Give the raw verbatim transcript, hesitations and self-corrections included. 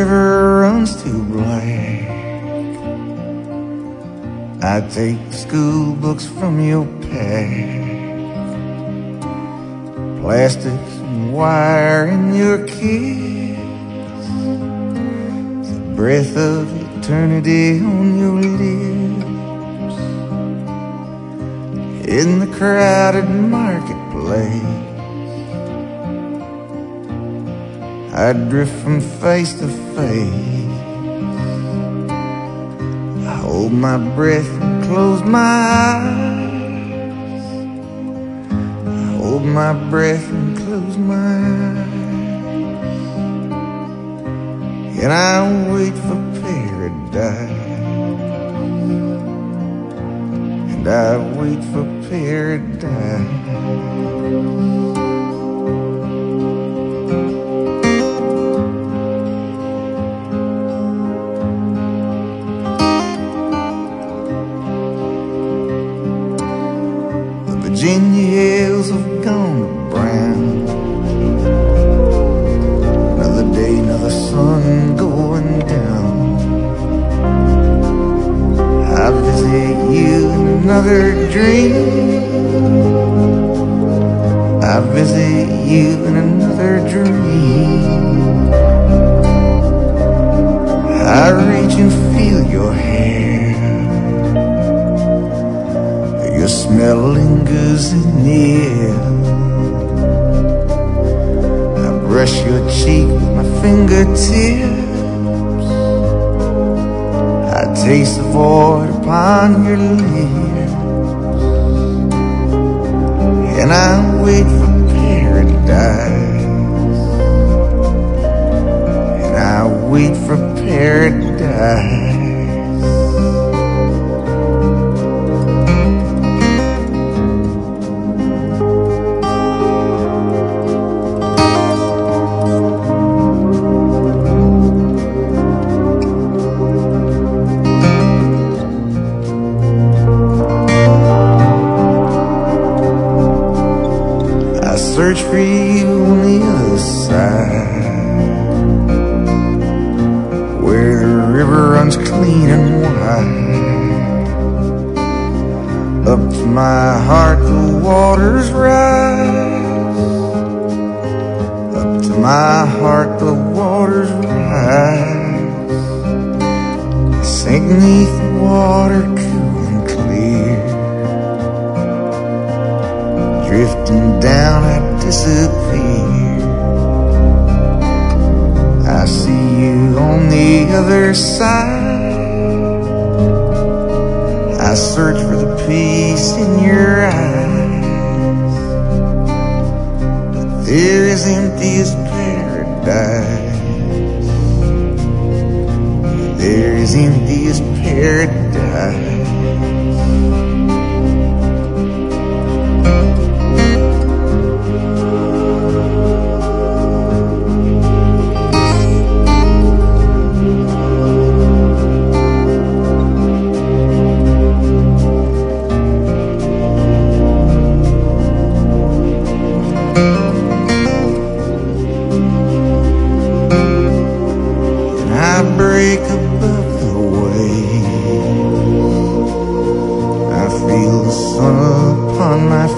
river runs too black, I take the school books from your pack, plastics and wire in your kiss, the breath of eternity on your lips. In the crowded marketplace, I drift from face to face. I hold my breath and close my eyes. I hold my breath and close my eyes. And I wait for paradise. And I wait for paradise. Virginia hills have gone to brown. Another day, another sun going down. I visit you in another dream. I visit you in another dream. I reach and feel your hair. Your smell lingers in the air. I brush your cheek with my fingertips. I taste the void upon your lips. And I wait for paradise. And I wait for paradise. Search for you on the other side, where the river runs clean and wide. Up to my heart the waters rise. Up to my heart the waters rise. I sink beneath the water cool and clear. Drifting down I disappear. I see you on the other side. I search for the peace in your eyes, but there is empty as paradise. There is empty as paradise. Break above the waves, I feel the sun upon my